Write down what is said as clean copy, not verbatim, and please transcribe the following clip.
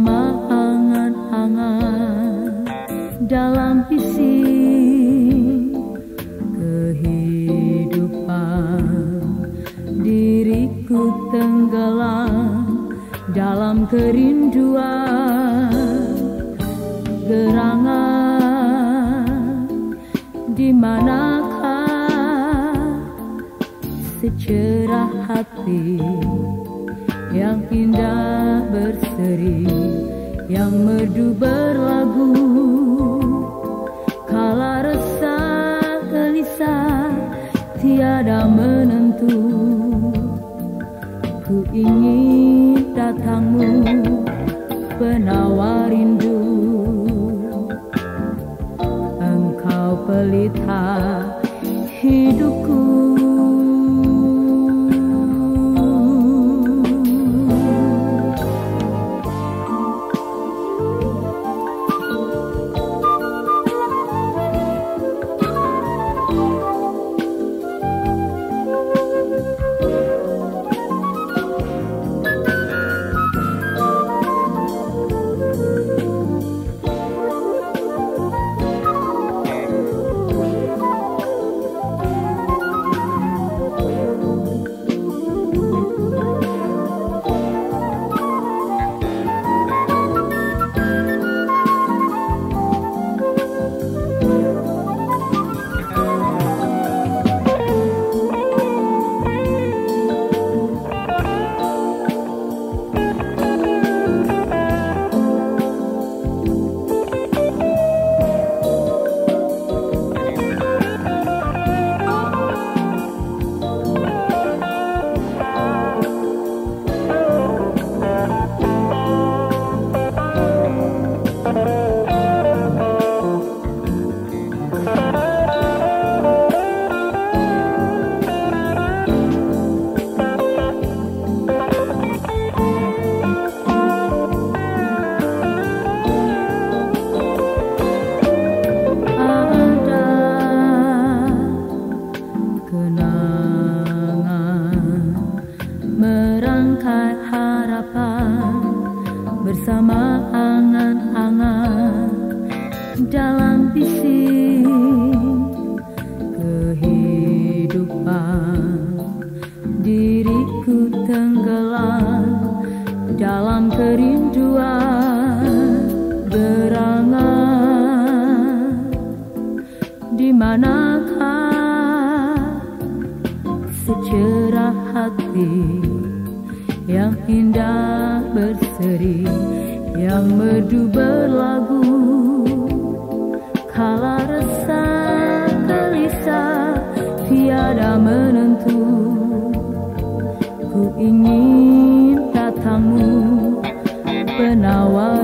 bersama angan-angan dalam bising kehidupan. Diriku tenggelam dalam kerinduan, gerangan di manakah secerah hati yang indah berseri, yang merdu berlagu. Kala resah gelisah tiada menentu, ku ingin datangmu penawar rindu. Engkau pelita hidupku, merangkai harapan bersama angan-angan dalam bising kehidupan. Diriku tenggelam dalam kerinduan, gerangan di manakah secerah hati yang indah berseri, yang merdu berlagu. Kala resah gelisah tiada menentu, ku ingin datangmu penawar